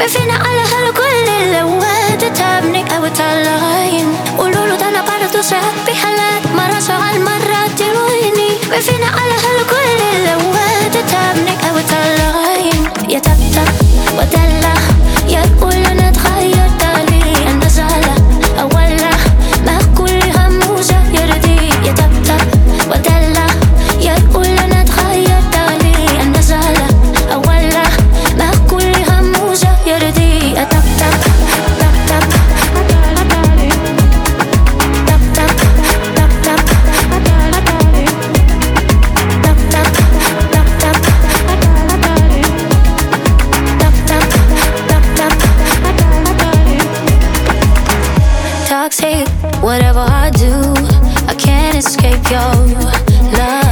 فينا على هالكل لو تتعبني أو تعلقين قولوله ده أنا برضو ساعات بحالات مرة سؤال مرة ترويني فينا على هالكل لو تتعبني أو تعلقين يا تبتب ودلع يا تقول أنا اتغيرت علي أنا زعلة أولا ما كل هموزة يرضي يا تبتب ودلع يا تقول أنا اتغيرت علي أنا زعلة أولا ما كل هموزة يرضي يا تبتب تبتب Toxic, whatever I do, I can't escape your love.